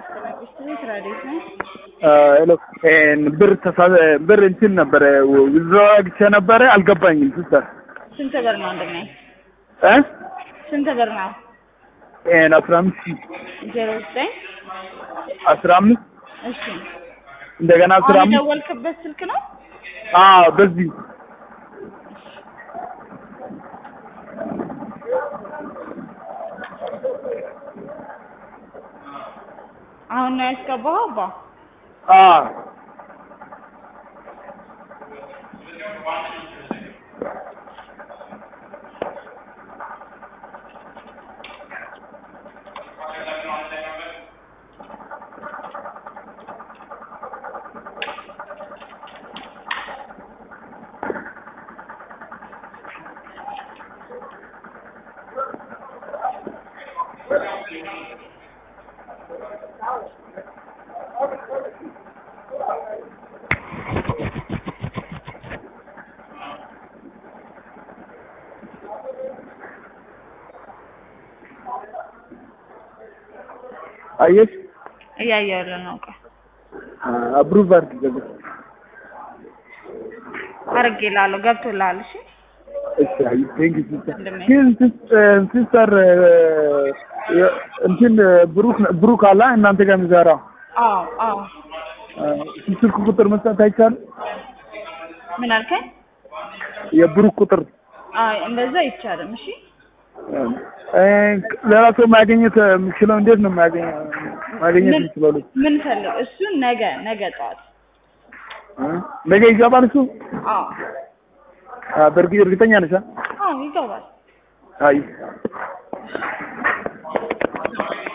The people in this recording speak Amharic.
ሄሎ ብር እንትን ነበረ ውዝዋግቼ ነበረ አልገባኝም ሲስተር ስንት ብር ነው እንደምን ስንት ብር ነው 15 09 15 እሺ እንደገና 15 ደወልክበት ስልክ ነው በዚህ አሁን ነው ያስገባው አባ አየሽ ያያያለ ነው አፕሩቭ አድርገህ አርጌላለሁ ገብቶላል እሺ አይ ቴንክ ዩ ሲስተር እንትን ብሩክ አላ እናንተ ጋር የሚሰራው ስልክ ቁጥር መስጠት አይቻልም ምን አልከኝ የብሩክ ቁጥር እንደዛ አይቻልም እሺ ለራሱ ማግኘት የምችለው እንዴት ነው ማግኘት የምችለው ምን ፈልግ እሱ ነገ ጧት ነገ ይገባል እሱ በርግጥ እርግጠኛ ነሽ ይገባል አይ